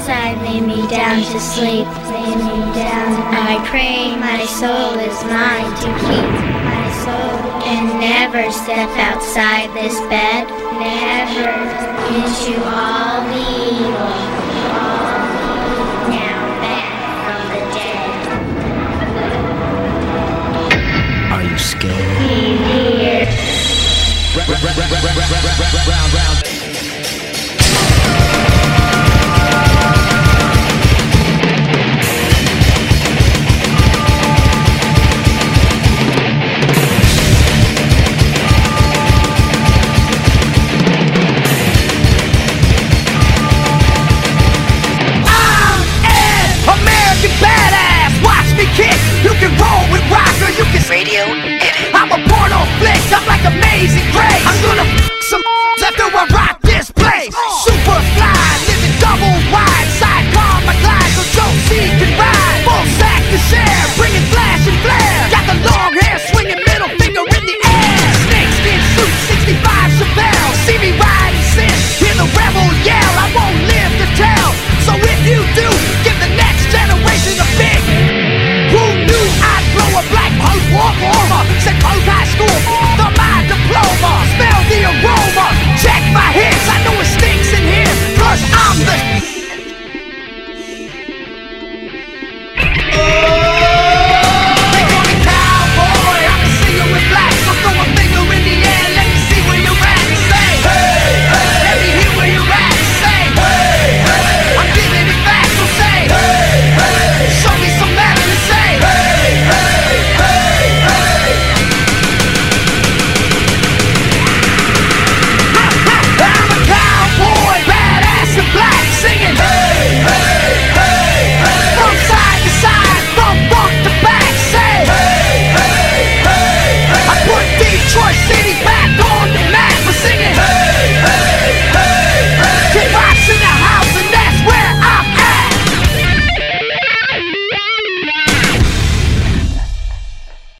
outside, lay me down to sleep. Lay me down. I pray my soul is mine to keep. My soul can never step outside this bed. Never into all the evil. Now back from the dead. Are you scared? Be here. Round.